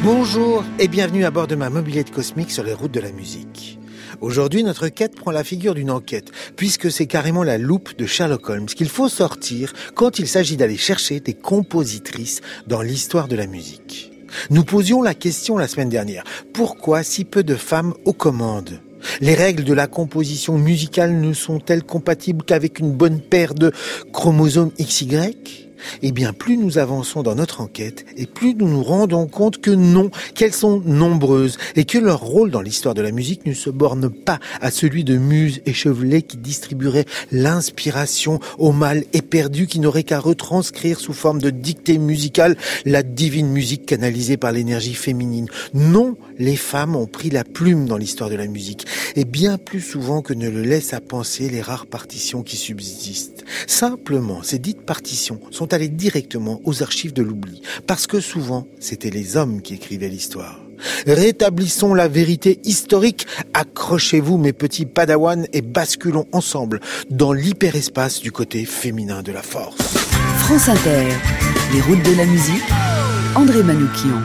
Bonjour et bienvenue à bord de ma mobilette cosmique sur les routes de la musique. Aujourd'hui, notre quête prend la figure d'une enquête, puisque c'est carrément la loupe de Sherlock Holmes qu'il faut sortir quand il s'agit d'aller chercher des compositrices dans l'histoire de la musique. Nous posions la question la semaine dernière. Pourquoi si peu de femmes aux commandes ? Les règles de la composition musicale ne sont-elles compatibles qu'avec une bonne paire de chromosomes XY ? Eh bien, plus nous avançons dans notre enquête, et plus nous nous rendons compte que non, qu'elles sont nombreuses, et que leur rôle dans l'histoire de la musique ne se borne pas à celui de muses échevelées qui distribueraient l'inspiration au mal éperdu qui n'aurait qu'à retranscrire sous forme de dictée musicale la divine musique canalisée par l'énergie féminine. Non, les femmes ont pris la plume dans l'histoire de la musique, et bien plus souvent que ne le laissent à penser les rares partitions qui subsistent. Simplement, ces dites partitions sont allées directement aux archives de l'oubli, parce que souvent, c'était les hommes qui écrivaient l'histoire. Rétablissons la vérité historique, accrochez-vous mes petits padawans et basculons ensemble dans l'hyperespace du côté féminin de la force. France Inter, les routes de la musique, André Manoukian.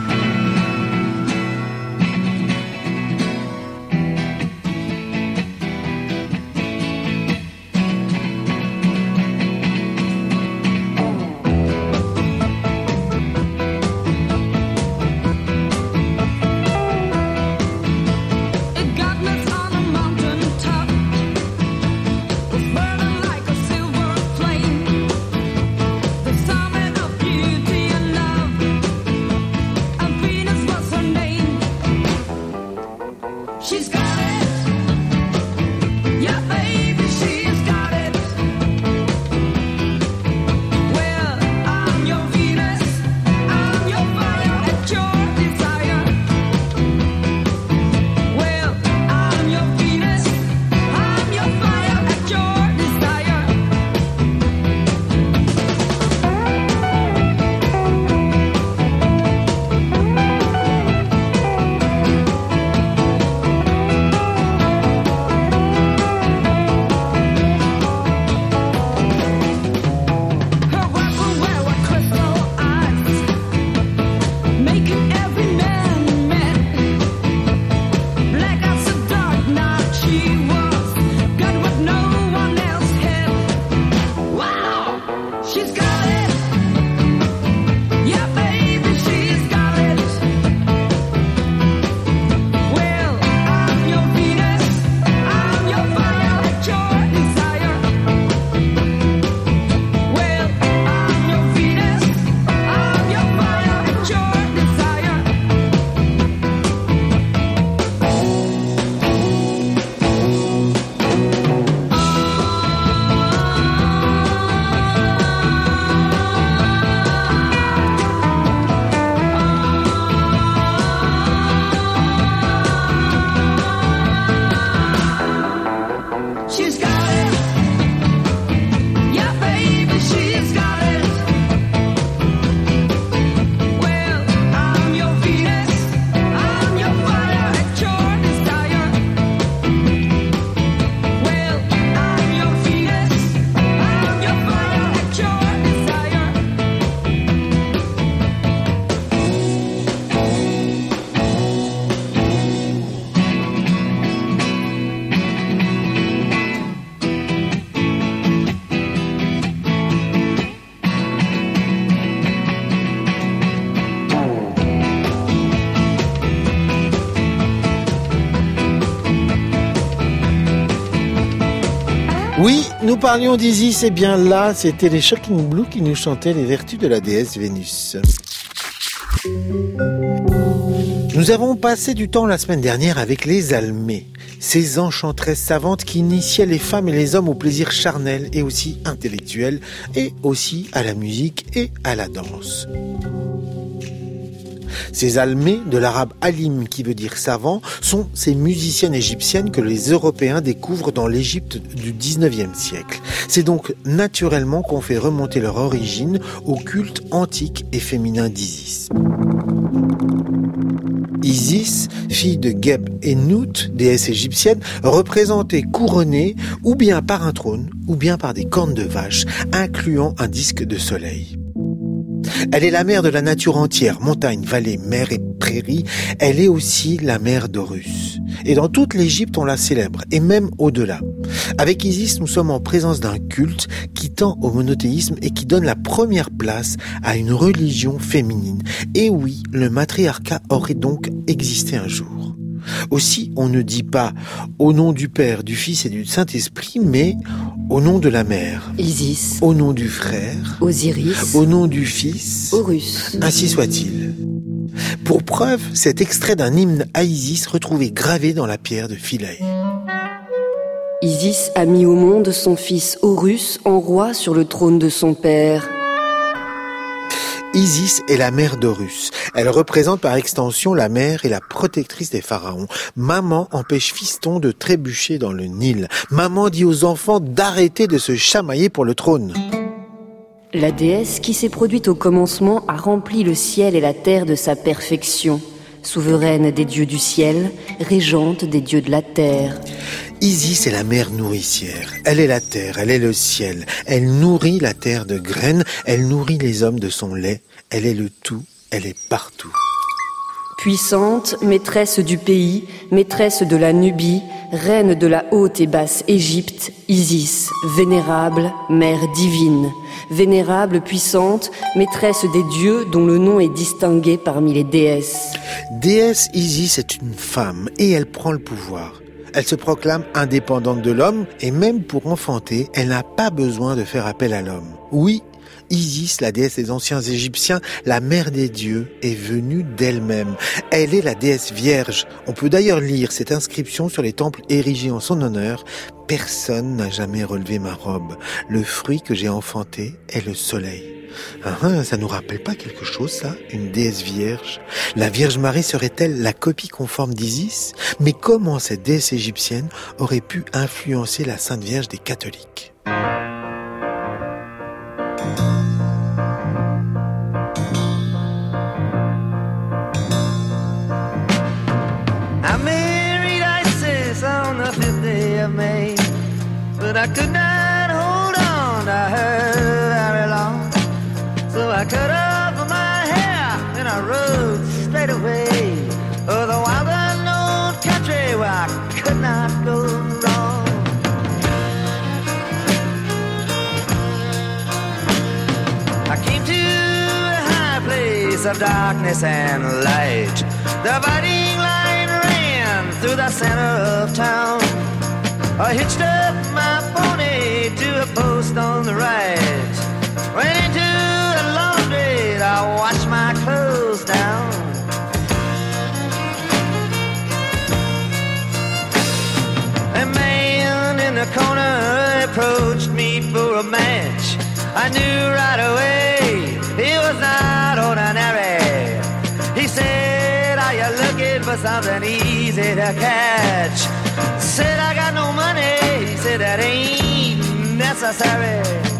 Oui, nous parlions d'Isis, et bien là, c'était les Shocking Blue qui nous chantaient les vertus de la déesse Vénus. Nous avons passé du temps la semaine dernière avec les Almées, ces enchantresses savantes qui initiaient les femmes et les hommes au plaisir charnel et aussi intellectuel, et aussi à la musique et à la danse. Ces Almées, de l'arabe alim qui veut dire savant, sont ces musiciennes égyptiennes que les Européens découvrent dans l'Égypte du 19e siècle. C'est donc naturellement qu'on fait remonter leur origine au culte antique et féminin d'Isis. Isis, fille de Geb et Nut, déesse égyptienne, représentée couronnée ou bien par un trône ou bien par des cornes de vache, incluant un disque de soleil. Elle est la mère de la nature entière, montagnes, vallées, mers et prairies. Elle est aussi la mère d'Horus. Et dans toute l'Égypte, on la célèbre, et même au-delà. Avec Isis, nous sommes en présence d'un culte qui tend au monothéisme et qui donne la première place à une religion féminine. Et oui, le matriarcat aurait donc existé un jour. Aussi, on ne dit pas au nom du Père, du Fils et du Saint-Esprit, mais au nom de la mère, Isis, au nom du frère, Osiris, au nom du Fils, Horus. ainsi soit-il. Pour preuve, cet extrait d'un hymne à Isis retrouvé gravé dans la pierre de Philae. Isis a mis au monde son fils Horus en roi sur le trône de son père. Isis est la mère d'Horus. Elle représente par extension la mère et la protectrice des pharaons. Maman empêche fiston de trébucher dans le Nil. Maman dit aux enfants d'arrêter de se chamailler pour le trône. La déesse qui s'est produite au commencement a rempli le ciel et la terre de sa perfection. Souveraine des dieux du ciel, régente des dieux de la terre. Isis est la mère nourricière. Elle est la terre, elle est le ciel. Elle nourrit la terre de graines, elle nourrit les hommes de son lait. Elle est le tout, elle est partout. Puissante, maîtresse du pays, maîtresse de la Nubie, reine de la haute et basse Égypte, Isis, vénérable, mère divine. Vénérable, puissante, maîtresse des dieux dont le nom est distingué parmi les déesses. Déesse Isis est une femme et elle prend le pouvoir. Elle se proclame indépendante de l'homme et même pour enfanter, elle n'a pas besoin de faire appel à l'homme. Oui, Isis, la déesse des anciens Égyptiens, la mère des dieux, est venue d'elle-même. Elle est la déesse vierge. On peut d'ailleurs lire cette inscription sur les temples érigés en son honneur. Personne n'a jamais relevé ma robe. Le fruit que j'ai enfanté est le soleil. Ça nous rappelle pas quelque chose, ça? Une déesse vierge? La Vierge Marie serait-elle la copie conforme d'Isis? Mais comment cette déesse égyptienne aurait pu influencer la Sainte Vierge des catholiques? I married Isis on the 5th day of May, but I could not hold on to her very long. So I cut off my hair and I rode straight away. Oh, the wild unknown country where I could not go wrong. I came to a high place of darkness and light. The fighting line ran through the center of town. I hitched up my pony to a post on the right. Went into a laundry to wash my clothes down. A man in the corner approached me for a match. I knew right away he was not ordinary. He said, "Are you looking for something easy to catch?" Said, "I got no money." He said, "That ain't necessary."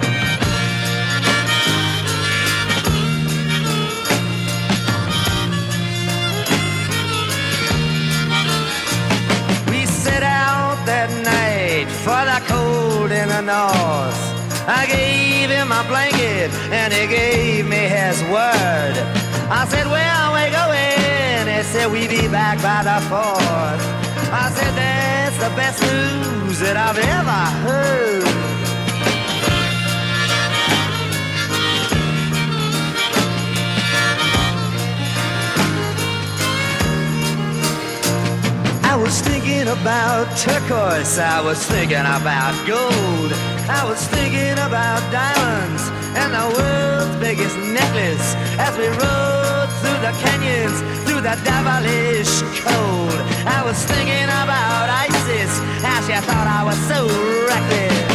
We set out that night for the cold in the north. I gave him my blanket and he gave me his word. I said, "Where are we going?" He said, "We be back by the 4th." I said, "That's the best news that I've ever heard." I was thinking about turquoise, I was thinking about gold, I was thinking about diamonds and the world's biggest necklace as we rode through the canyons, through the devilish cold. I was thinking about Isis, how she thought I was so reckless.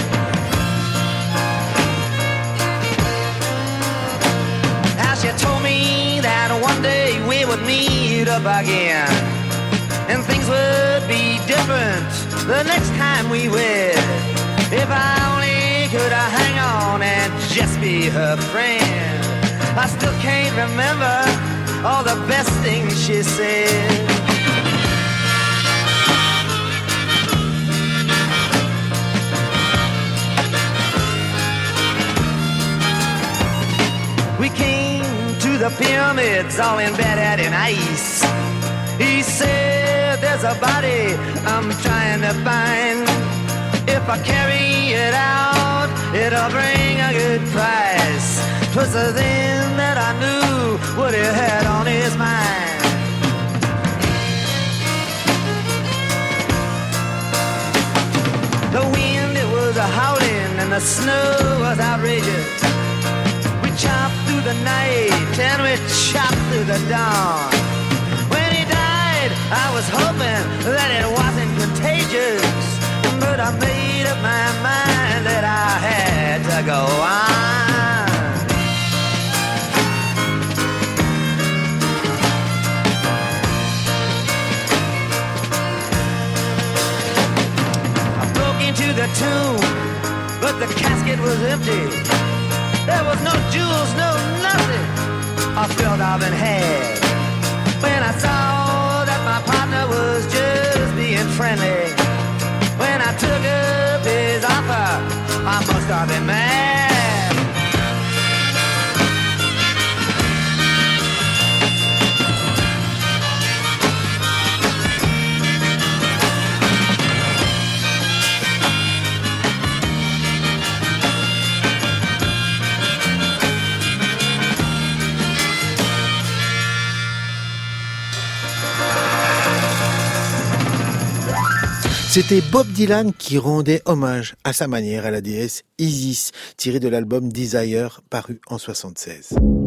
How she told me that one day we would meet up again, and things would be different the next time we wed. If I only could hang on and just be her friend. I still can't remember all the best things she said. We came pyramids all embedded in ice. He said there's a body I'm trying to find. If I carry it out, it'll bring a good price. 'Twas then that I knew what he had on his mind. The wind, it was a-howling, and the snow was outrageous. We chopped through the night, and we chopped through the dawn. When he died, I was hoping that it wasn't contagious, but I made up my mind that I had to go on. To the tomb, but the casket was empty. There was no jewels, no nothing I felt I've been had. When I saw that my partner was just being friendly, when I took up his offer, I must have been mad. C'était Bob Dylan qui rendait hommage à sa manière à la déesse Isis, tiré de l'album Desire, paru en 1976.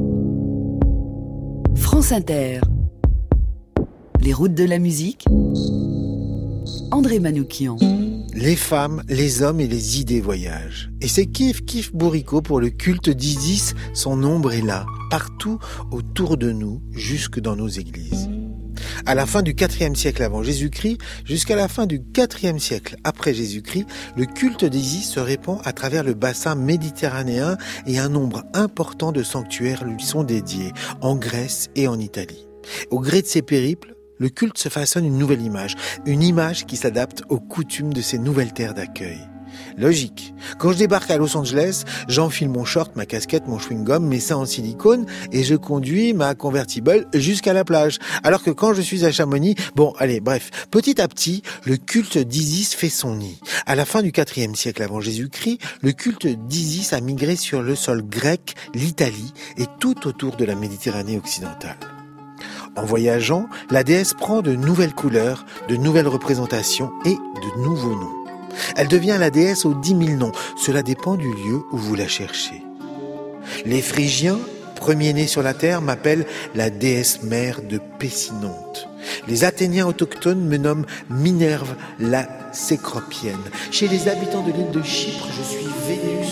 France Inter. Les routes de la musique. André Manoukian. Les femmes, les hommes et les idées voyagent. Et c'est kiff bourricot pour le culte d'Isis, son ombre est là, partout autour de nous, jusque dans nos églises. À la fin du IVe siècle avant Jésus-Christ, jusqu'à la fin du IVe siècle après Jésus-Christ, le culte d'Isis se répand à travers le bassin méditerranéen et un nombre important de sanctuaires lui sont dédiés, en Grèce et en Italie. Au gré de ces périples, le culte se façonne une nouvelle image, une image qui s'adapte aux coutumes de ces nouvelles terres d'accueil. Logique. Quand je débarque à Los Angeles, j'enfile mon short, ma casquette, mon chewing-gum, mes seins en silicone et je conduis ma convertible jusqu'à la plage. Alors que quand je suis à Chamonix, petit à petit, le culte d'Isis fait son nid. À la fin du IVe siècle avant Jésus-Christ, le culte d'Isis a migré sur le sol grec, l'Italie et tout autour de la Méditerranée occidentale. En voyageant, la déesse prend de nouvelles couleurs, de nouvelles représentations et de nouveaux noms. Elle devient la déesse aux 10 000 noms. Cela dépend du lieu où vous la cherchez. Les Phrygiens, premiers-nés sur la terre, m'appellent la déesse mère de Pessinonte. Les Athéniens autochtones me nomment Minerve, la Cécropienne. Chez les habitants de l'île de Chypre, je suis Vénus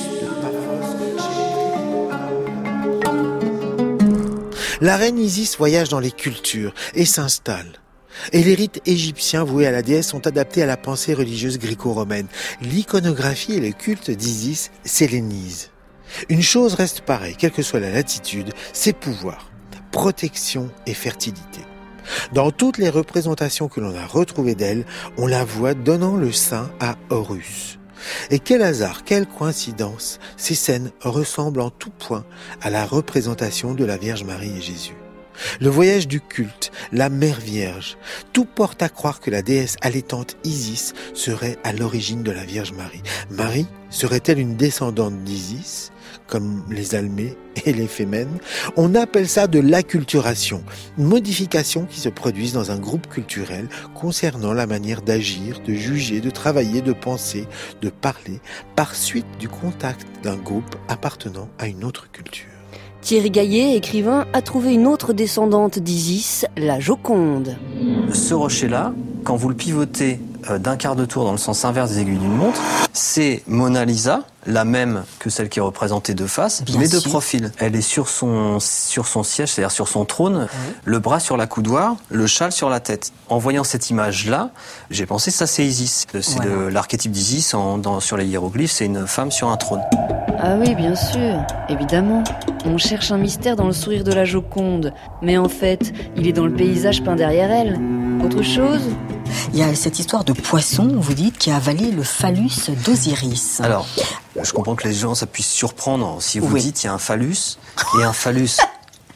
de Paphos. La reine Isis voyage dans les cultures et s'installe. Et les rites égyptiens voués à la déesse sont adaptés à la pensée religieuse gréco-romaine. L'iconographie et le culte d'Isis s'hellénisent. Une chose reste pareille, quelle que soit la latitude, c'est pouvoir, protection et fertilité. Dans toutes les représentations que l'on a retrouvées d'elle, on la voit donnant le sein à Horus. Et quel hasard, quelle coïncidence, ces scènes ressemblent en tout point à la représentation de la Vierge Marie et Jésus. Le voyage du culte, la Mère Vierge, tout porte à croire que la déesse allaitante Isis serait à l'origine de la Vierge Marie. Marie serait-elle une descendante d'Isis, comme les Almées et les Fémènes? On appelle ça de l'acculturation, une modification qui se produit dans un groupe culturel concernant la manière d'agir, de juger, de travailler, de penser, de parler, par suite du contact d'un groupe appartenant à une autre culture. Thierry Gaillet, écrivain, a trouvé une autre descendante d'Isis, la Joconde. Ce rocher-là, quand vous le pivotez d'un quart de tour dans le sens inverse des aiguilles d'une montre, c'est Mona Lisa, la même que celle qui est représentée de face, mais de profil. Elle est sur son siège, c'est-à-dire sur son trône, le bras sur la coudoir, le châle sur la tête. En voyant cette image-là, j'ai pensé ça c'est Isis. C'est l'archétype d'Isis sur les hiéroglyphes, c'est une femme sur un trône. Ah oui, bien sûr, évidemment. On cherche un mystère dans le sourire de la Joconde, mais en fait, il est dans le paysage peint derrière elle. Autre chose ? Il y a cette histoire de poisson, vous dites, qui a avalé le phallus d'Osiris. Alors, je comprends que les gens, ça puisse surprendre si vous dites il y a un phallus, et un phallus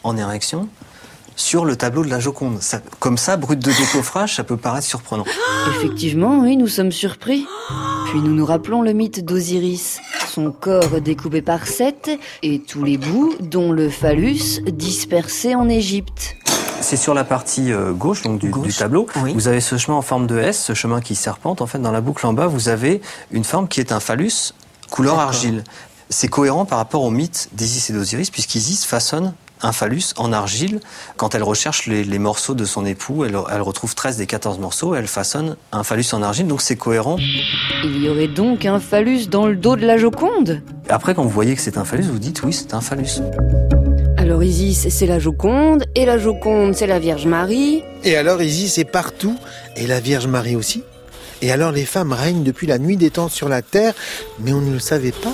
en érection sur le tableau de la Joconde. Comme ça, brut de décoffrage, ça peut paraître surprenant. Effectivement, oui, nous sommes surpris. Puis nous nous rappelons le mythe d'Osiris. Son corps découpé par 7 et tous les bouts, dont le phallus, dispersés en Égypte. C'est sur la partie gauche, donc du tableau. Oui. Vous avez ce chemin en forme de S, ce chemin qui serpente. En fait, dans la boucle en bas, vous avez une forme qui est un phallus couleur argile. C'est cohérent par rapport au mythe d'Isis et d'Osiris, puisqu'Isis façonne un phallus en argile. Quand elle recherche les morceaux de son époux, elle retrouve 13 des 14 morceaux et elle façonne un phallus en argile, donc c'est cohérent. Il y aurait donc un phallus dans le dos de la Joconde ? Après, quand vous voyez que c'est un phallus, vous dites oui, c'est un phallus. Alors Isis, c'est la Joconde, et la Joconde, c'est la Vierge Marie. Et alors Isis est partout, et la Vierge Marie aussi. Et alors les femmes règnent depuis la nuit des temps sur la terre, mais on ne le savait pas.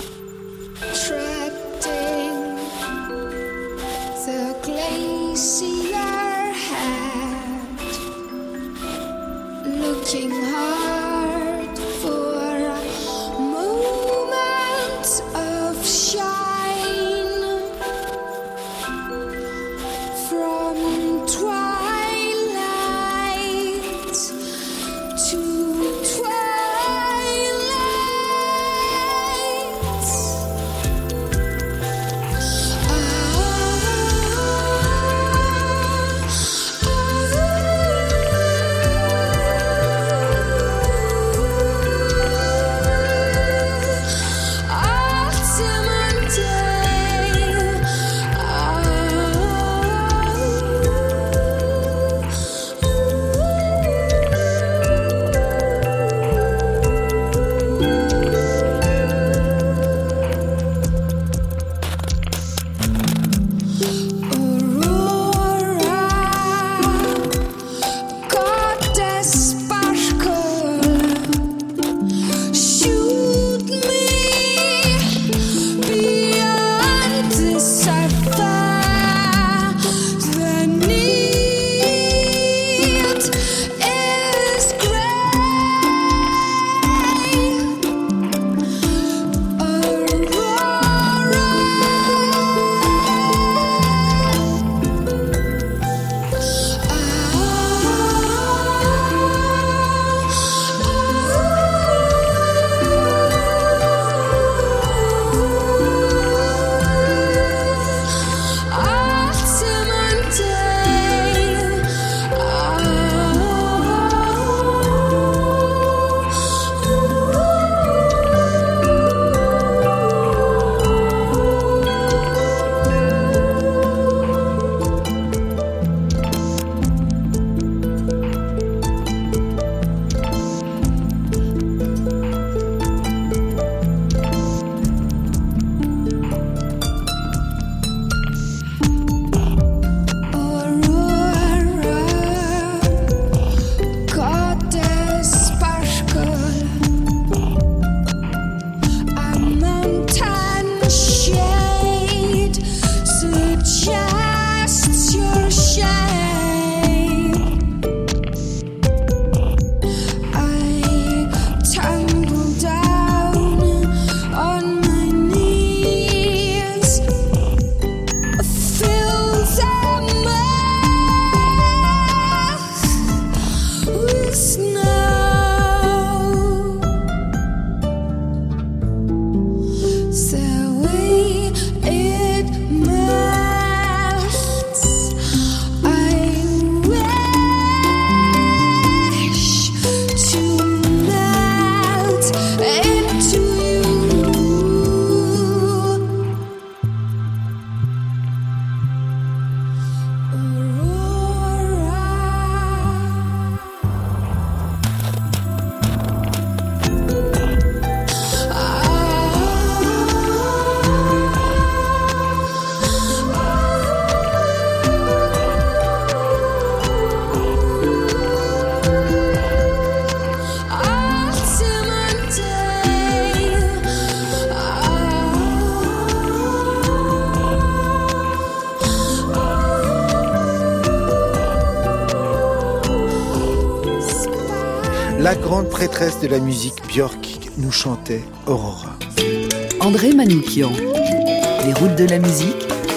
La grande prêtresse de la musique, Björk, nous chantait Aurora. André Manoukian, les routes de la musique.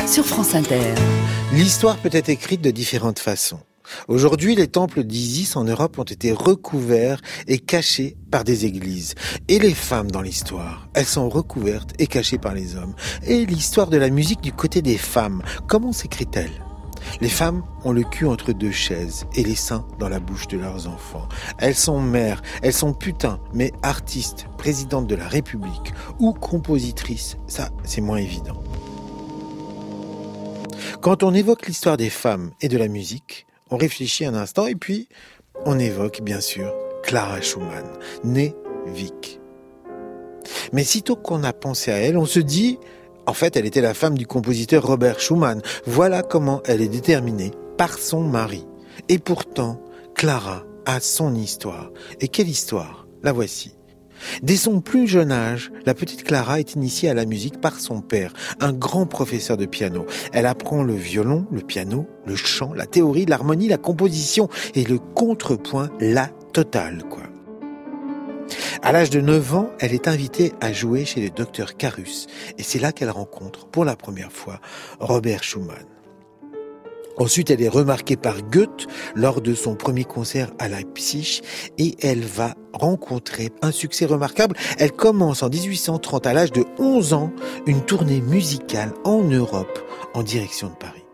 sur France Inter. L'histoire peut être écrite de différentes façons. Aujourd'hui, les temples d'Isis en Europe ont été recouverts et cachés par des églises. Et les femmes dans l'histoire, elles sont recouvertes et cachées par les hommes. Et l'histoire de la musique du côté des femmes, comment s'écrit-elle ? Les femmes ont le cul entre deux chaises et les seins dans la bouche de leurs enfants. Elles sont mères, elles sont putains, mais artistes, présidentes de la République ou compositrices, ça c'est moins évident. Quand on évoque l'histoire des femmes et de la musique, on réfléchit un instant et puis on évoque bien sûr Clara Schumann, née Wieck. Mais sitôt qu'on a pensé à elle, on se dit, en fait elle était la femme du compositeur Robert Schumann. Voilà comment elle est déterminée par son mari. Et pourtant, Clara a son histoire. Et quelle histoire ? La voici. Dès son plus jeune âge, la petite Clara est initiée à la musique par son père, un grand professeur de piano. Elle apprend le violon, le piano, le chant, la théorie, l'harmonie, la composition et le contrepoint, la totale, quoi. À l'âge de 9 ans, elle est invitée à jouer chez le docteur Carus et c'est là qu'elle rencontre pour la première fois Robert Schumann. Ensuite, elle est remarquée par Goethe lors de son premier concert à Leipzig et elle va rencontrer un succès remarquable. Elle commence en 1830, à l'âge de 11 ans, une tournée musicale en Europe en direction de Paris.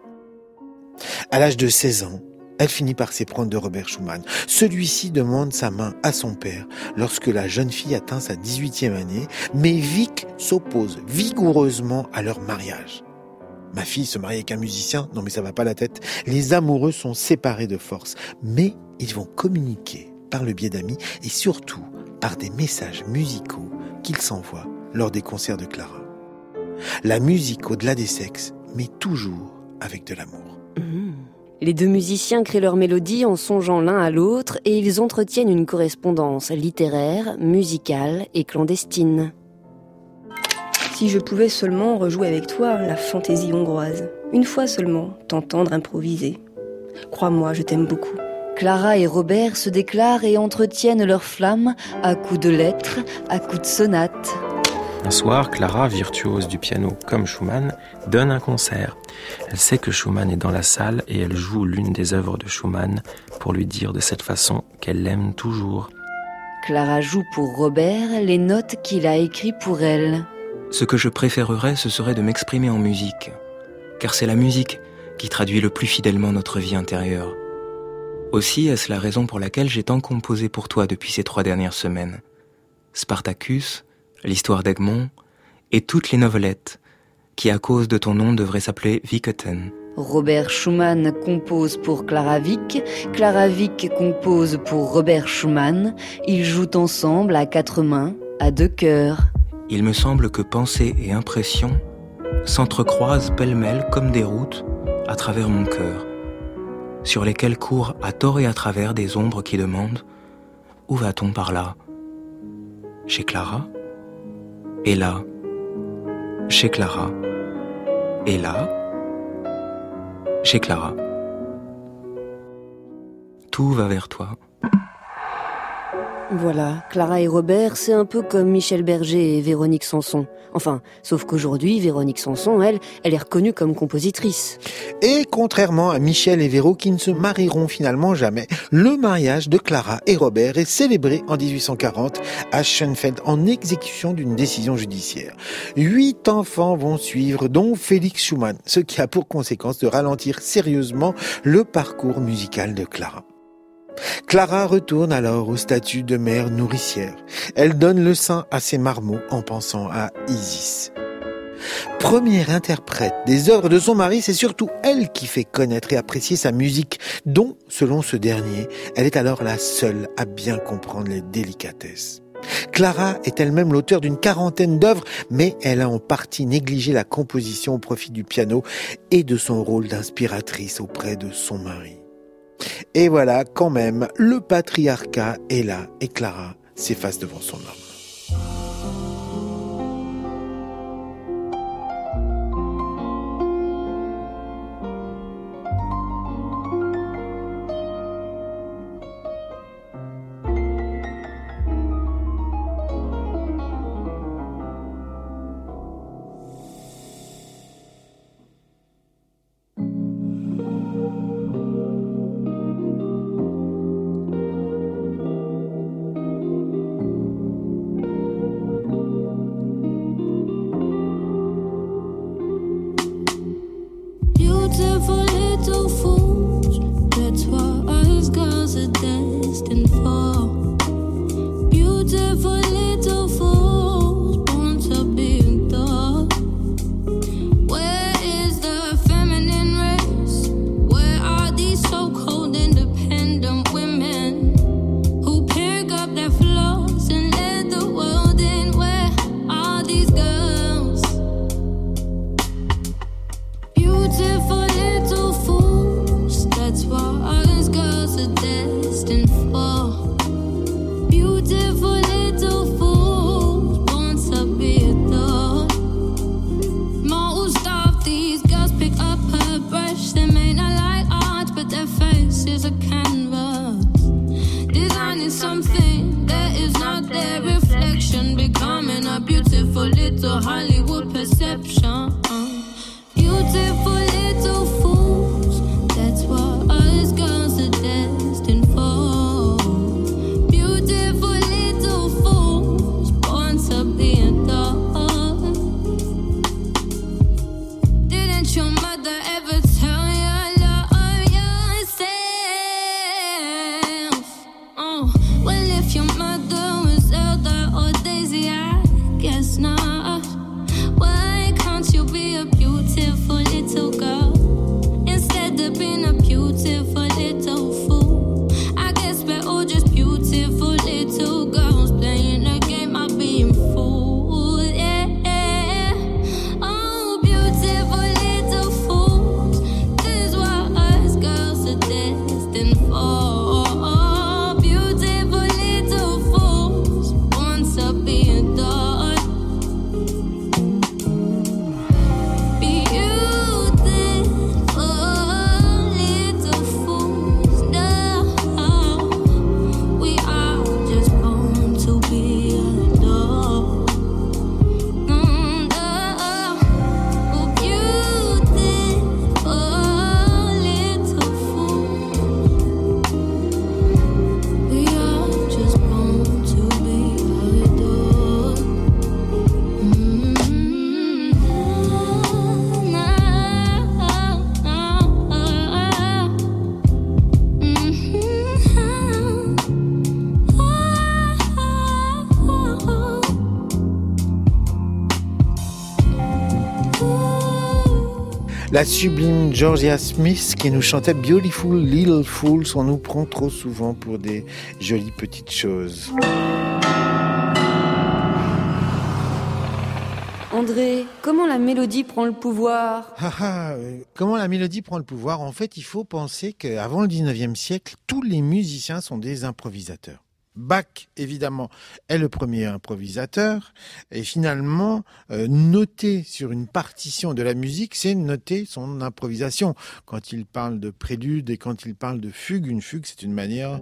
À l'âge de 16 ans, elle finit par s'éprendre de Robert Schumann. Celui-ci demande sa main à son père lorsque la jeune fille atteint sa 18e année, mais Wieck s'oppose vigoureusement à leur mariage. Ma fille se marie avec un musicien, non mais ça va pas la tête. Les amoureux sont séparés de force, mais ils vont communiquer par le biais d'amis et surtout par des messages musicaux qu'ils s'envoient lors des concerts de Clara. La musique au-delà des sexes, mais toujours avec de l'amour. Les deux musiciens créent leur mélodie en songeant l'un à l'autre et ils entretiennent une correspondance littéraire, musicale et clandestine. Si je pouvais seulement rejouer avec toi la fantaisie hongroise, une fois seulement, t'entendre improviser. Crois-moi, je t'aime beaucoup. Clara et Robert se déclarent et entretiennent leur flamme à coups de lettres, à coups de sonates. Un soir, Clara, virtuose du piano comme Schumann, donne un concert. Elle sait que Schumann est dans la salle et elle joue l'une des œuvres de Schumann pour lui dire de cette façon qu'elle l'aime toujours. Clara joue pour Robert les notes qu'il a écrites pour elle. Ce que je préférerais, ce serait de m'exprimer en musique, car c'est la musique qui traduit le plus fidèlement notre vie intérieure. Aussi est-ce la raison pour laquelle j'ai tant composé pour toi depuis ces 3 dernières semaines. Spartacus, l'histoire d'Egmont, et toutes les novelettes, qui à cause de ton nom devraient s'appeler Wicketen. Robert Schumann compose pour Clara Wieck, Clara Wieck compose pour Robert Schumann. Ils jouent ensemble à 4 mains, à 2 cœurs. Il me semble que pensée et impression s'entrecroisent pêle-mêle comme des routes à travers mon cœur, sur lesquelles courent à tort et à travers des ombres qui demandent « Où va-t-on par là ?» Chez Clara ? Et là ? Chez Clara ? Et là ? Chez Clara ? Tout va vers toi. Voilà, Clara et Robert, c'est un peu comme Michel Berger et Véronique Sanson. Enfin, sauf qu'aujourd'hui, Véronique Sanson, elle est reconnue comme compositrice. Et contrairement à Michel et Véro qui ne se marieront finalement jamais, le mariage de Clara et Robert est célébré en 1840 à Schönfeld en exécution d'une décision judiciaire. 8 enfants vont suivre, dont Félix Schumann, ce qui a pour conséquence de ralentir sérieusement le parcours musical de Clara. Clara retourne alors au statut de mère nourricière. Elle donne le sein à ses marmots en pensant à Isis. Première interprète des œuvres de son mari, c'est surtout elle qui fait connaître et apprécier sa musique, dont, selon ce dernier, elle est alors la seule à bien comprendre les délicatesses. Clara est elle-même l'auteure d'une 40aine d'œuvres, mais elle a en partie négligé la composition au profit du piano et de son rôle d'inspiratrice auprès de son mari. Et voilà, quand même, le patriarcat est là et Clara s'efface devant son homme. something that is not their reflection, becoming a beautiful little Hollywood perception. Beautiful little fools, that's what us girls are destined for. Beautiful little fools, born to be adored. Didn't your mother ever tell you love yourself? Oh, well, if your mother was Zelda or Daisy, I guess not. Why can't you be a beautiful little girl instead of being a beautiful little fool? I guess we're all just beautiful little girls playing a game of being fools. Yeah. Oh, beautiful little fools, this is what us girls are destined for. Beautiful little fools, born to be adored. La sublime Georgia Smith qui nous chantait Beautiful Little Fools. On nous prend trop souvent pour des jolies petites choses. André, comment la mélodie prend le pouvoir ? Comment la mélodie prend le pouvoir ? En fait, il faut penser qu'avant le 19e siècle, tous les musiciens sont des improvisateurs. Bach, évidemment, est le premier improvisateur. Et finalement, noter sur une partition de la musique, c'est noter son improvisation. Quand il parle de prélude et quand il parle de fugue, une fugue, c'est une manière...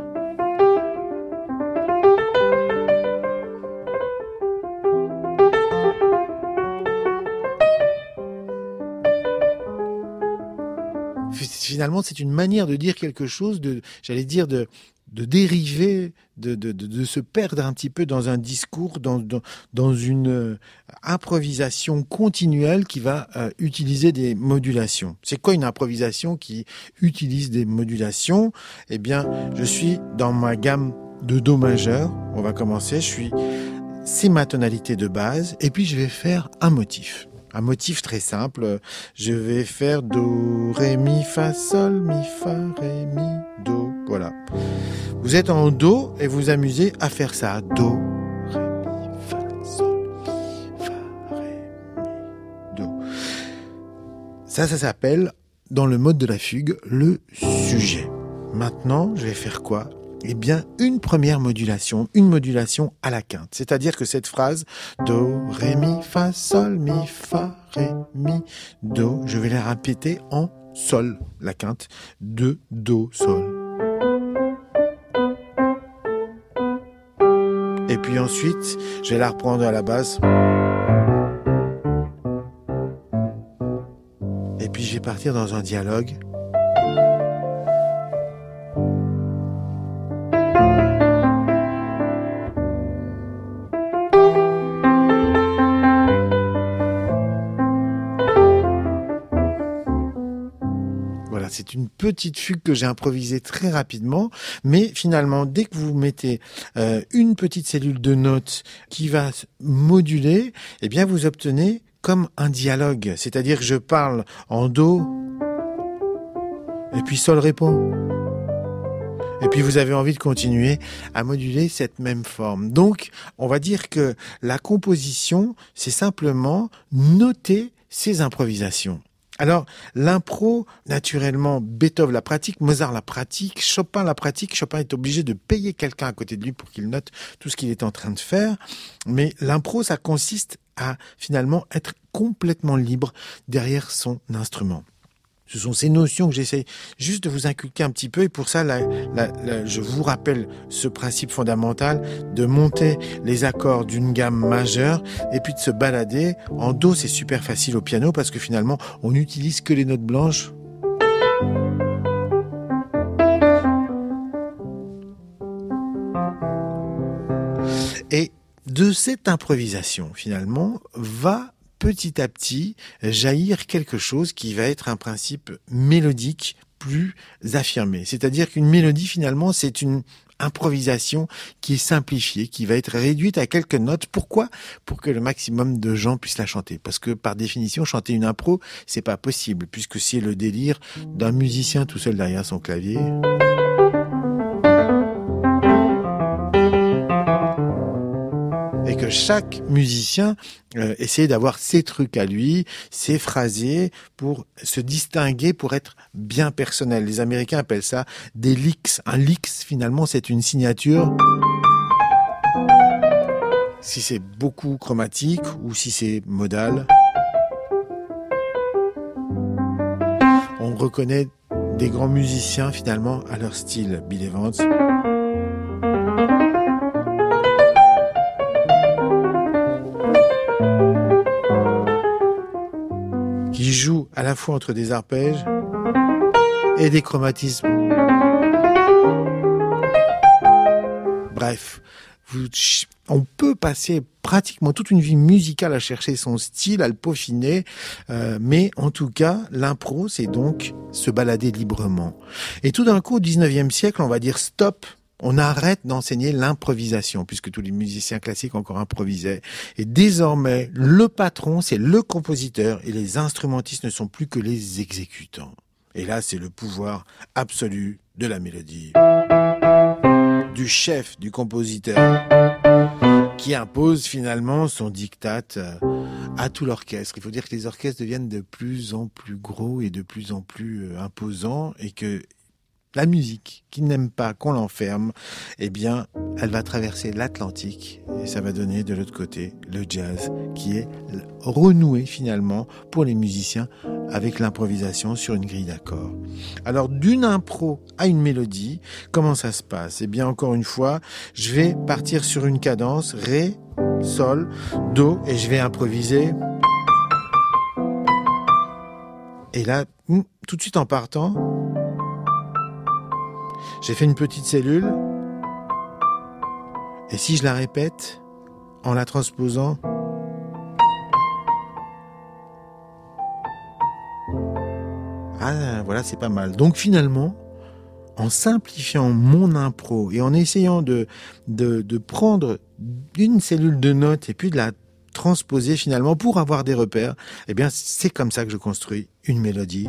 Finalement, c'est une manière de dire quelque chose, de dériver, de se perdre un petit peu dans un discours, dans une improvisation continuelle qui va utiliser des modulations. C'est quoi une improvisation qui utilise des modulations ? Eh bien, je suis dans ma gamme de Do majeur. On va commencer. C'est ma tonalité de base. Et puis, je vais faire un motif. Un motif très simple, je vais faire Do, Ré, Mi, Fa, Sol, Mi, Fa, Ré, Mi, Do. Voilà. Vous êtes en Do et vous amusez à faire ça. Do, Ré, Mi, Fa, Sol, Mi, Fa, Ré, Mi, Do. Ça s'appelle, dans le mode de la fugue, le sujet. Maintenant, je vais faire quoi ? Eh bien, une première modulation, une modulation à la quinte. C'est-à-dire que cette phrase, Do, Ré, Mi, Fa, Sol, Mi, Fa, Ré, Mi, Do, je vais la répéter en Sol, la quinte, de Do, Sol. Et puis ensuite, je vais la reprendre à la basse. Et puis je vais partir dans un dialogue. C'est une petite fugue que j'ai improvisée très rapidement, mais finalement, dès que vous mettez une petite cellule de notes qui va moduler, eh bien, vous obtenez comme un dialogue. C'est-à-dire que je parle en Do, et puis Sol répond. Et puis vous avez envie de continuer à moduler cette même forme. Donc, on va dire que la composition, c'est simplement noter ces improvisations. Alors, l'impro, naturellement, Beethoven la pratique, Mozart la pratique, Chopin la pratique. Chopin est obligé de payer quelqu'un à côté de lui pour qu'il note tout ce qu'il est en train de faire. Mais l'impro, ça consiste à, finalement, être complètement libre derrière son instrument. Ce sont ces notions que j'essaie juste de vous inculquer un petit peu. Et pour ça, je vous rappelle ce principe fondamental de monter les accords d'une gamme majeure et puis de se balader. En Do, c'est super facile au piano parce que finalement, on n'utilise que les notes blanches. Et de cette improvisation, finalement, va petit à petit jaillir quelque chose qui va être un principe mélodique plus affirmé. C'est-à-dire qu'une mélodie, finalement, c'est une improvisation qui est simplifiée, qui va être réduite à quelques notes. Pourquoi ? Pour que le maximum de gens puissent la chanter. Parce que, par définition, chanter une impro, c'est pas possible, puisque c'est le délire d'un musicien tout seul derrière son clavier. Et que chaque musicien essaie d'avoir ses trucs à lui, ses phrasés pour se distinguer, pour être bien personnel. Les Américains appellent ça des licks. Un licks, finalement, c'est une signature. Si c'est beaucoup chromatique ou si c'est modal. On reconnaît des grands musiciens, finalement, à leur style. Bill Evans. Qui joue à la fois entre des arpèges et des chromatismes. Bref, on peut passer pratiquement toute une vie musicale à chercher son style, à le peaufiner, mais en tout cas, l'impro, c'est donc se balader librement. Et tout d'un coup, au 19e siècle, on va dire stop. On arrête d'enseigner l'improvisation, puisque tous les musiciens classiques encore improvisaient. Et désormais, le patron, c'est le compositeur, et les instrumentistes ne sont plus que les exécutants. Et là, c'est le pouvoir absolu de la mélodie. Du chef, du compositeur, qui impose finalement son diktat à tout l'orchestre. Il faut dire que les orchestres deviennent de plus en plus gros et de plus en plus imposants, et que la musique, qui n'aime pas qu'on l'enferme, eh bien, elle va traverser l'Atlantique et ça va donner de l'autre côté le jazz qui est renoué finalement pour les musiciens avec l'improvisation sur une grille d'accords. Alors, d'une impro à une mélodie, comment ça se passe ? Eh bien, encore une fois, je vais partir sur une cadence, Ré, Sol, Do, et je vais improviser. Et là, tout de suite en partant, j'ai fait une petite cellule, et si je la répète, en la transposant, voilà, c'est pas mal. Donc finalement, en simplifiant mon impro et en essayant de prendre une cellule de notes et puis de la transposer finalement pour avoir des repères, eh bien c'est comme ça que je construis une mélodie.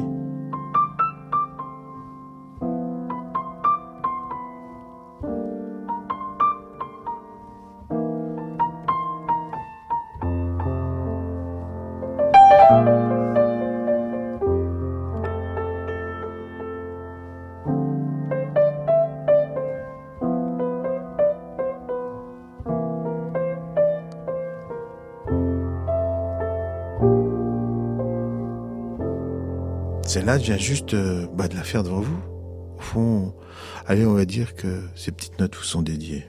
Celle-là, je viens juste de la faire devant vous. Au fond, allez, on va dire que ces petites notes vous sont dédiées.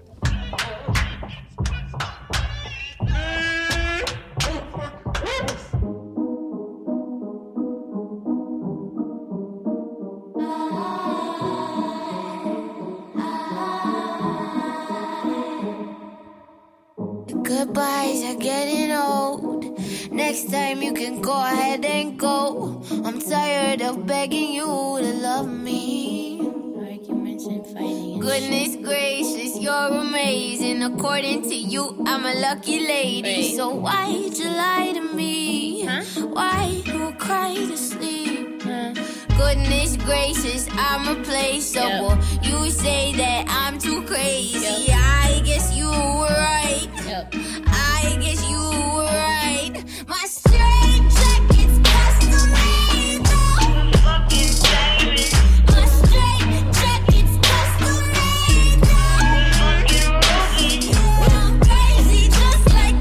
Goodbyes are getting old. Next time you can go ahead and go. I'm tired of begging you to love me. Goodness gracious, you're amazing. According to you, I'm a lucky lady. So why'd you lie to me? Why you cry to sleep? Goodness gracious, I'm a placeable. You say that I'm too crazy. I guess you were right. I guess you were right. My straight jacket's custom made. I'm fucking savage. My straight jacket's custom made. I'm fucking rookie. I'm crazy just like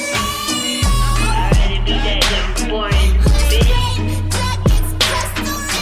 Galileo. I already do that every morning. My straight jacket's custom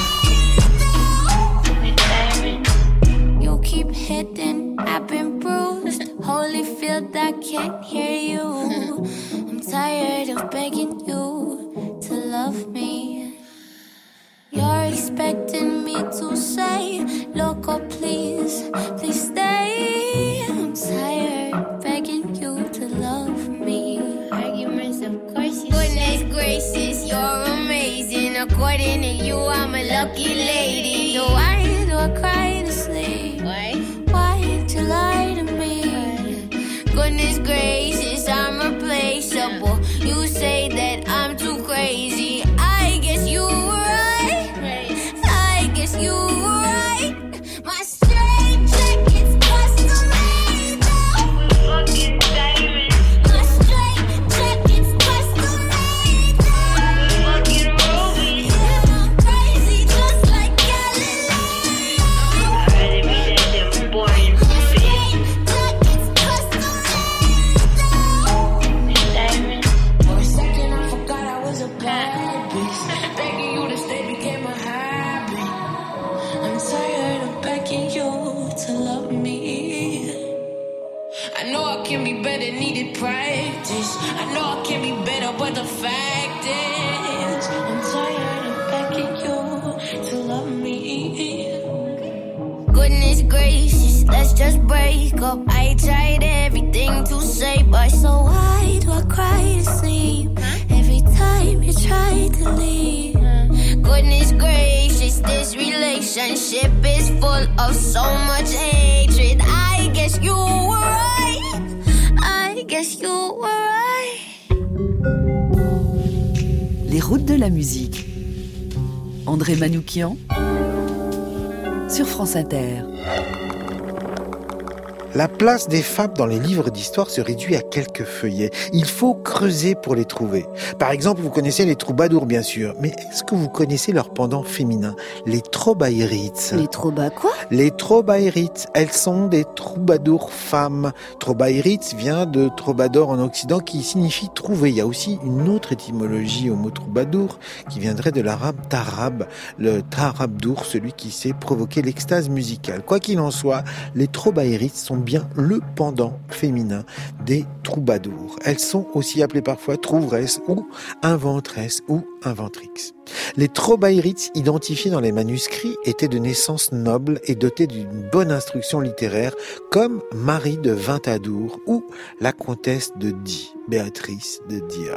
bruised. Holyfield, I can't hear you. I'm tired of begging you to love me. You're expecting me to say, loco, please, please stay. I'm tired begging you to love me. Arguments, of course. Goodness gracious, you're amazing. According to you, I'm a lucky lady. So why do I cry to sleep? Why'd you lie to me? Goodness gracious, I'm replaceable. You say that I'm too crazy. I guess you were right. I guess you were right. My straight jacket's custom made though. Fucking diamond. My straight jacket's custom made though. Fucking Ruby. Yeah, I'm crazy just like Galileo. I'd rather be dead than born in bitch. Jacket's custom made though. Diamond. For a second I forgot I was a bad bitch. Begging you to stay became a habit. I'm tired of begging you to love me. I know I can be better, needed practice. I know I can be better, but the fact is I'm tired of begging you to love me. Goodness gracious, let's just break up. I tried everything to say, but so why do I cry to sleep every time you try to leave? Goodness gracious, this relationship is full of so much hatred. I guess you were right. I guess you were right. Les routes de la musique. André Manoukian sur France Inter. La place des femmes dans les livres d'histoire se réduit à quelques feuillets. Il faut creuser pour les trouver. Par exemple, vous connaissez les troubadours, bien sûr. Mais est-ce que vous connaissez leur pendant féminin, les trobaïrites? Les quoi? Les trobaïrites, elles sont des troubadours femmes. Trobaïrites vient de troubadour en Occident qui signifie trouver. Il y a aussi une autre étymologie au mot troubadour qui viendrait de l'arabe tarab, le tarabdour, celui qui sait provoquer l'extase musicale. Quoi qu'il en soit, les trobaïrites sont bien le pendant féminin des troubadours. Elles sont aussi appelées parfois trouveresses ou inventresses ou inventrix. Les trobaïrites identifiés dans les manuscrits étaient de naissance noble et dotés d'une bonne instruction littéraire comme Marie de Ventadour ou la comtesse de Die, Béatrice de Dia.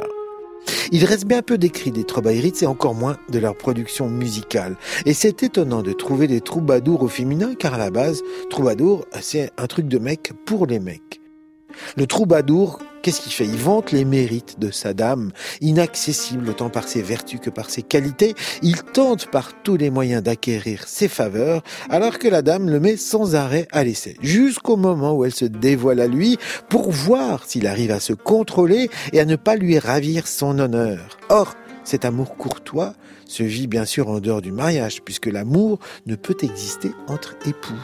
Il reste bien peu d'écrits des trobaïrites et encore moins de leur production musicale. Et c'est étonnant de trouver des troubadours au féminin car à la base, troubadour, c'est un truc de mec pour les mecs. Le troubadour, qu'est-ce qu'il fait? Il vante les mérites de sa dame, inaccessible autant par ses vertus que par ses qualités. Il tente par tous les moyens d'acquérir ses faveurs, alors que la dame le met sans arrêt à l'essai, jusqu'au moment où elle se dévoile à lui pour voir s'il arrive à se contrôler et à ne pas lui ravir son honneur. Or, cet amour courtois se vit bien sûr en dehors du mariage, puisque l'amour ne peut exister entre époux.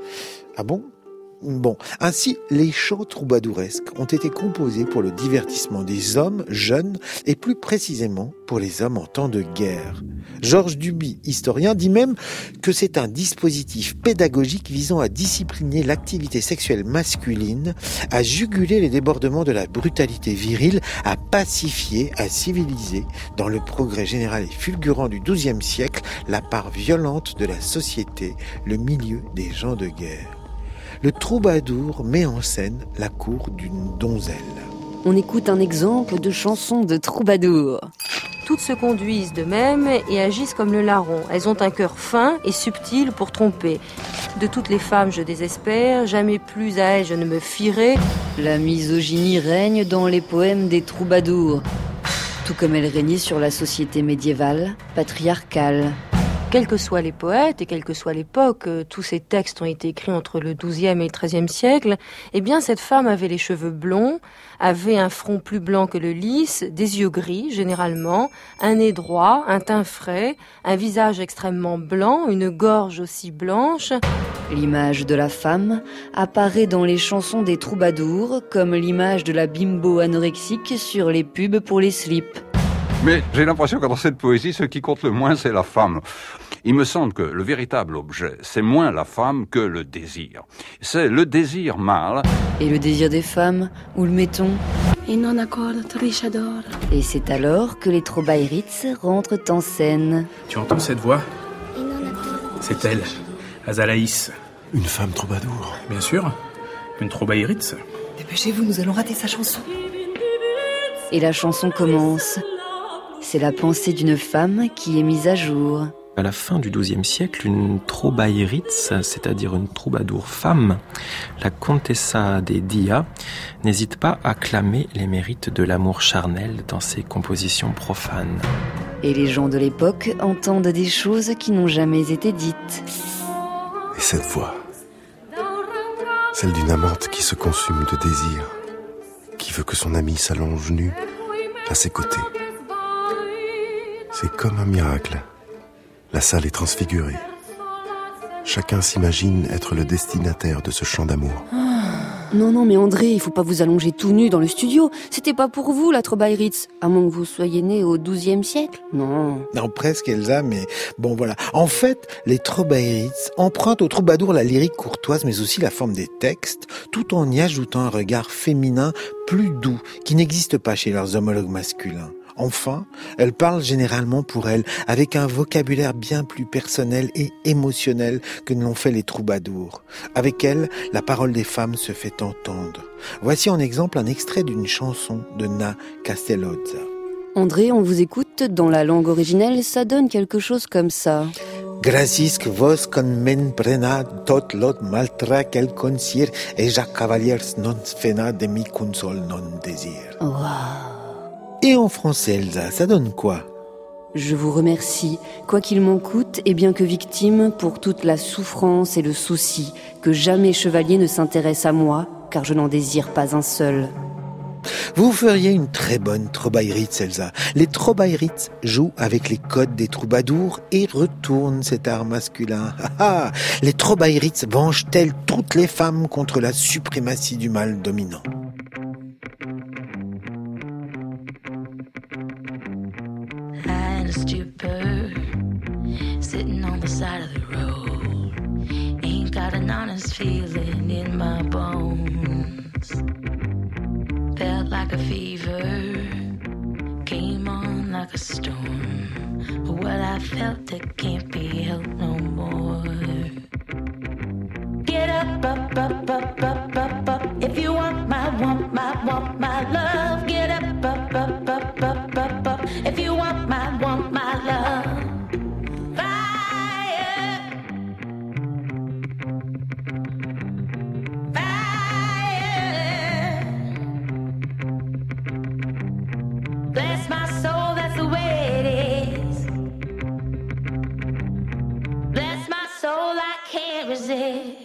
Ah bon? Bon, ainsi, les chants troubadouresques ont été composés pour le divertissement des hommes jeunes et plus précisément pour les hommes en temps de guerre. Georges Duby, historien, dit même que c'est un dispositif pédagogique visant à discipliner l'activité sexuelle masculine, à juguler les débordements de la brutalité virile, à pacifier, à civiliser, dans le progrès général et fulgurant du XIIe siècle, la part violente de la société, le milieu des gens de guerre. Le troubadour met en scène la cour d'une donzelle. On écoute un exemple de chanson de troubadour. Toutes se conduisent de même et agissent comme le larron. Elles ont un cœur fin et subtil pour tromper. De toutes les femmes, je désespère, jamais plus à elles je ne me fierai. La misogynie règne dans les poèmes des troubadours, tout comme elle régnait sur la société médiévale, patriarcale. Quels que soient les poètes et quelle que soit l'époque, tous ces textes ont été écrits entre le XIIe et le XIIIe siècle, eh bien cette femme avait les cheveux blonds, avait un front plus blanc que le lys, des yeux gris généralement, un nez droit, un teint frais, un visage extrêmement blanc, une gorge aussi blanche. L'image de la femme apparaît dans les chansons des troubadours, comme l'image de la bimbo anorexique sur les pubs pour les slips. Mais j'ai l'impression que dans cette poésie, ce qui compte le moins, c'est la femme. Il me semble que le véritable objet, c'est moins la femme que le désir. C'est le désir mâle. Et le désir des femmes, où le mettons ? Et c'est alors que les Trobairitz rentrent en scène. Tu entends cette voix ? C'est elle, Azalaïs. Une femme troubadour. Bien sûr, une Trobairitz. Dépêchez-vous, nous allons rater sa chanson. Et la chanson commence. C'est la pensée d'une femme qui est mise à jour. À la fin du XIIe siècle, une Trobairitz, c'est-à-dire une troubadour femme, la Contessa des Dia, n'hésite pas à clamer les mérites de l'amour charnel dans ses compositions profanes. Et les gens de l'époque entendent des choses qui n'ont jamais été dites. Et cette voix, celle d'une amante qui se consume de désir, qui veut que son ami s'allonge nu à ses côtés. C'est comme un miracle. La salle est transfigurée. Chacun s'imagine être le destinataire de ce chant d'amour. Non, mais André, il faut pas vous allonger tout nu dans le studio. C'était pas pour vous, la Trobairitz. À moins que vous soyez né au XIIe siècle. Non, presque, Elsa, mais bon, voilà. En fait, les Trobairitz empruntent au troubadour la lyrique courtoise, mais aussi la forme des textes, tout en y ajoutant un regard féminin plus doux, qui n'existe pas chez leurs homologues masculins. Enfin, elles parlent généralement pour elles, avec un vocabulaire bien plus personnel et émotionnel que ne l'ont fait les troubadours. Avec elles, la parole des femmes se fait entendre. Voici en exemple un extrait d'une chanson de Na Castellozza. André, on vous écoute, dans la langue originelle, ça donne quelque chose comme ça. Gracisk vos con men prena tot lot maltra quel consir et Jacques Cavaliers non fena de mi consol non désir. Wow. Et en français, Elsa, ça donne quoi ? Je vous remercie, quoi qu'il m'en coûte, et bien que victime, pour toute la souffrance et le souci, que jamais chevalier ne s'intéresse à moi, car je n'en désire pas un seul. Vous feriez une très bonne Trobairitz, Elsa. Les Trobairitz jouent avec les codes des troubadours et retournent cet art masculin. Les Trobairitz vengent-elles toutes les femmes contre la suprématie du mâle dominant ? A stupor, sitting on the side of the road. Ain't got an honest feeling in my bones. Felt like a fever, came on like a storm. What I felt, it can't be helped no more. Get up, up, up, up, up, up, up. If you want my love. Get up, up, up, up, up, up, up. If you want my love. Fire, fire. Bless my soul, that's the way it is. Bless my soul, I can't resist.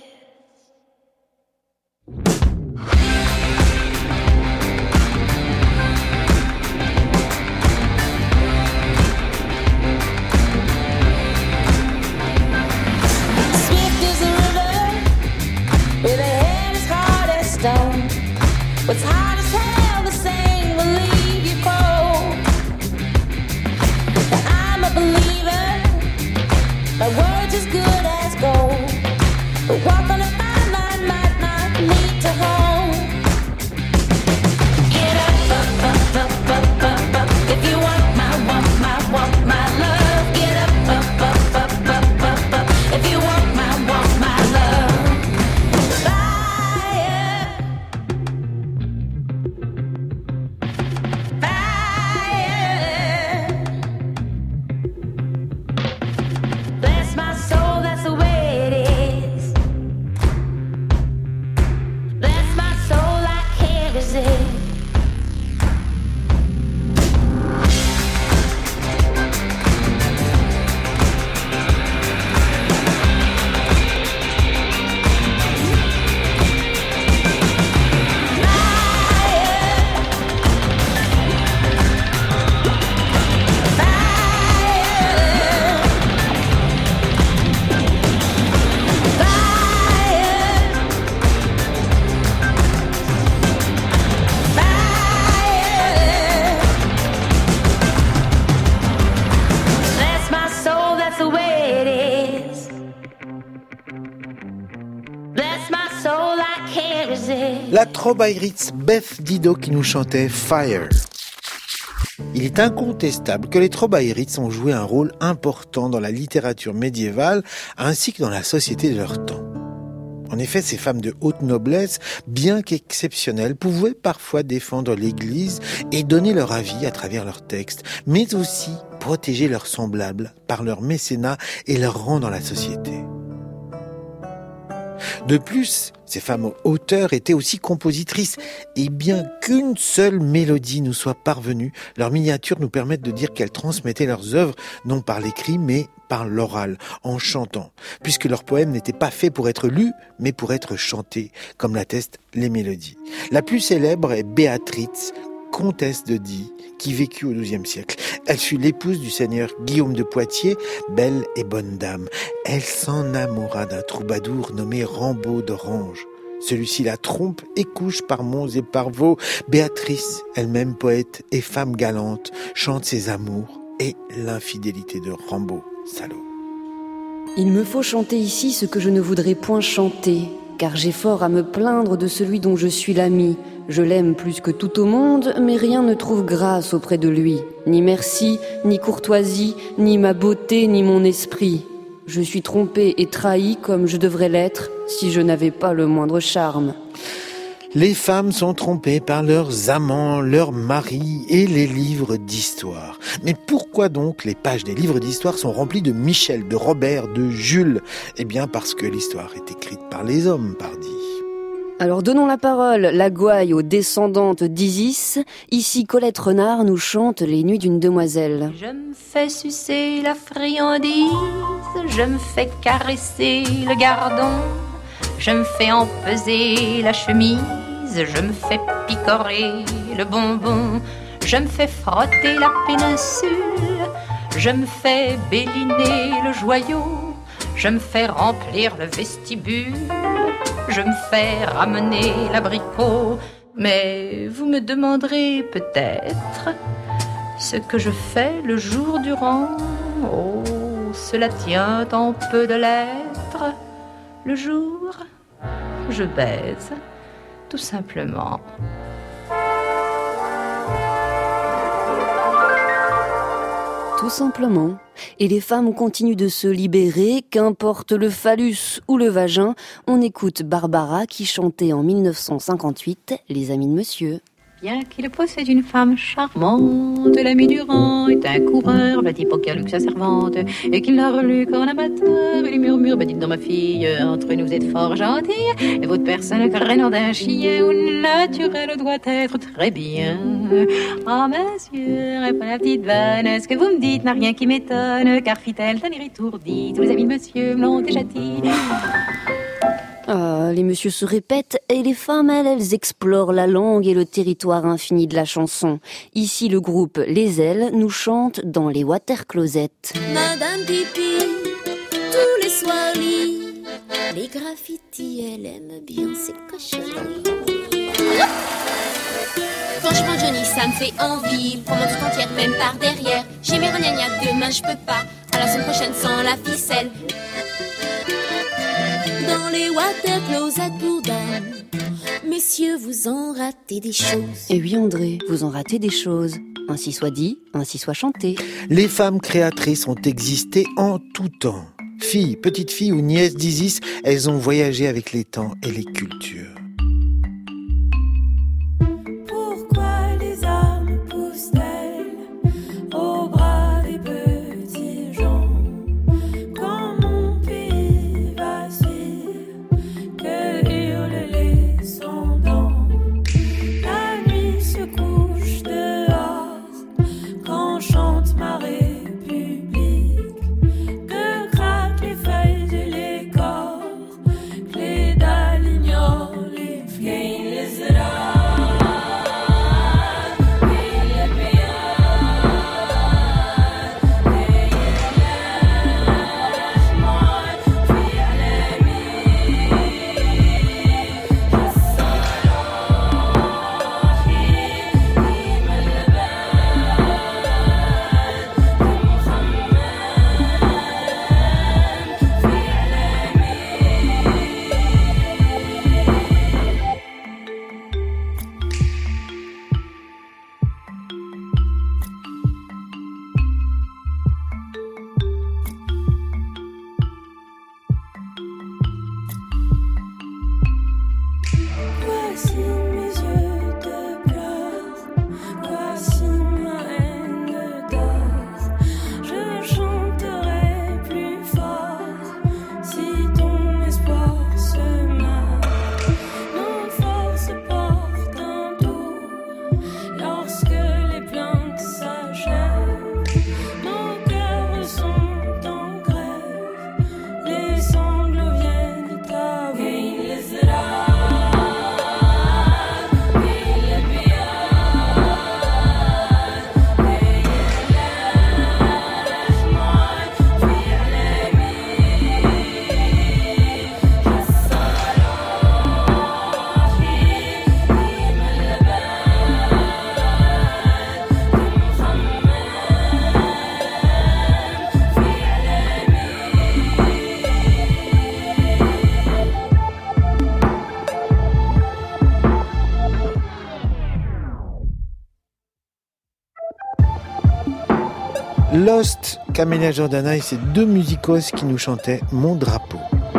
What's hard as hell, the same will leave you cold. I'm a believer, my word's as good as gold. But walk on a fine line might not lead to home. Get up, up, up, up, up, up, up. If you want my love. Get up, up, up, up, up, up, up. If you want my love. La Trobairitz Beth Dido qui nous chantait Fire. Il est incontestable que les Trobairitz ont joué un rôle important dans la littérature médiévale ainsi que dans la société de leur temps. En effet, ces femmes de haute noblesse, bien qu'exceptionnelles, pouvaient parfois défendre l'Église et donner leur avis à travers leurs textes, mais aussi protéger leurs semblables par leur mécénat et leur rang dans la société. De plus, ces femmes auteurs étaient aussi compositrices, et bien qu'une seule mélodie nous soit parvenue, leurs miniatures nous permettent de dire qu'elles transmettaient leurs œuvres non par l'écrit, mais par l'oral, en chantant, puisque leurs poèmes n'étaient pas faits pour être lus, mais pour être chantés, comme l'attestent les mélodies. La plus célèbre est Béatrix, comtesse de Die, qui vécut au XIIe siècle. Elle fut l'épouse du seigneur Guillaume de Poitiers, belle et bonne dame. Elle s'enamoura d'un troubadour nommé Rambaud d'Orange. Celui-ci la trompe et couche par monts et par vaux. Béatrice, elle-même poète et femme galante, chante ses amours et l'infidélité de Rambaud, salaud. Il me faut chanter ici ce que je ne voudrais point chanter, car j'ai fort à me plaindre de celui dont je suis l'ami. Je l'aime plus que tout au monde, mais rien ne trouve grâce auprès de lui. Ni merci, ni courtoisie, ni ma beauté, ni mon esprit. Je suis trompée et trahie comme je devrais l'être si je n'avais pas le moindre charme. Les femmes sont trompées par leurs amants, leurs maris et les livres d'histoire. Mais pourquoi donc les pages des livres d'histoire sont remplies de Michel, de Robert, de Jules ? Eh bien parce que l'histoire est écrite par les hommes, pardi. Alors donnons la parole, la gouaille aux descendantes d'Isis. Ici Colette Renard nous chante Les Nuits d'une demoiselle. Je me fais sucer la friandise, je me fais caresser le gardon, je me fais empeser la chemise, je me fais picorer le bonbon, je me fais frotter la péninsule, je me fais béliner le joyau, je me fais remplir le vestibule, je me fais ramener l'abricot. Mais vous me demanderez peut-être ce que je fais le jour durant. Oh, cela tient en peu de lettres. Le jour, je baise, tout simplement. Tout simplement. Et les femmes continuent de se libérer, qu'importe le phallus ou le vagin. On écoute Barbara qui chantait en 1958 Les Amis de Monsieur. Bien qu'il possède une femme charmante, l'ami Durand est un coureur, le type auquel sa servante, et qu'il n'a relu qu'en amateur. Il murmure, dites donc ma fille, entre nous vous êtes fort gentille, et votre personne crénom d'un chien ou naturel doit être très bien. Oh monsieur, répond la petite vanne, ce que vous me dites n'a rien qui m'étonne, car fit-elle d'un air étourdi, tous les amis de monsieur me l'ont déjà dit. Ah, les messieurs se répètent et les femmes, elles explorent la langue et le territoire infini de la chanson. Ici, le groupe Les Ailes nous chante dans les water closets. Madame Pipi, tous les soirs lit les graffitis, elle aime bien ces cochonneries. Franchement Johnny, ça me fait envie, prends-moi tout entière, même par derrière. J'ai mes ragnagnas, demain je peux pas, à la semaine prochaine sans la ficelle. Dans les water closets pour dames, messieurs, vous en ratez des choses. Et oui André, vous en ratez des choses. Ainsi soit dit, ainsi soit chanté. Les femmes créatrices ont existé en tout temps. Filles, petites filles ou nièces d'Isis, elles ont voyagé avec les temps et les cultures. Pourquoi les âmes poussent-elles au bras des petits gens? Quand mon pays vacille, que hurlent les sans-dents. La nuit se couche dehors quand chante ma République. Que craquent les feuilles et les corps, que les dalles ignorent Lost, Camélia Jordana et ses deux musicos qui nous chantaient Mon drapeau.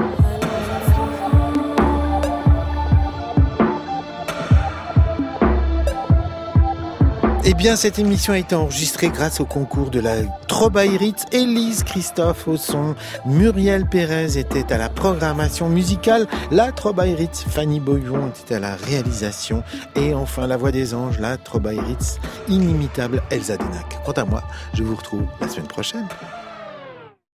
Eh bien, cette émission a été enregistrée grâce au concours de la Trobaïritz. Élise Christophe au son, Muriel Pérez était à la programmation musicale, la Trobaïritz, Fanny Boyvon était à la réalisation et enfin la voix des anges, la Trobaïritz, inimitable Elsa Denac. Quant à moi, je vous retrouve la semaine prochaine.